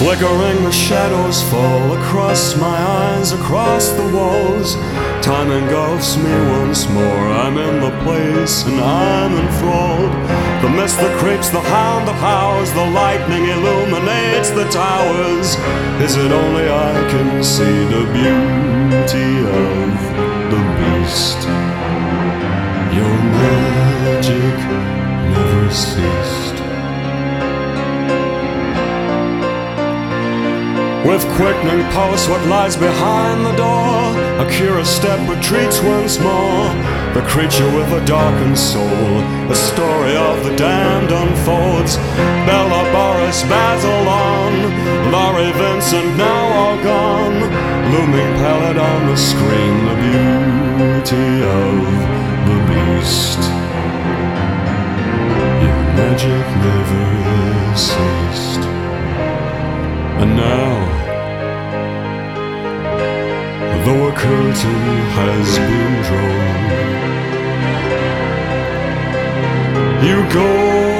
Flickering, the shadows fall across my eyes, across the walls. Time engulfs me once more. I'm in the place and I'm enthralled. The mist that creeps, the hound that howls, the lightning illuminates the towers. Is it only I can see the beauty of the beast? Your magic never ceased. With quickening pulse, what lies behind the door? A curious step retreats once more. The creature with a darkened soul. A story of the damned unfolds. Bella, Boris, Basilon, Laurie, Vincent, now all gone. Looming pallid on the screen, the beauty of the beast. Your magic never ceased. And now, though a curtain has been drawn, you go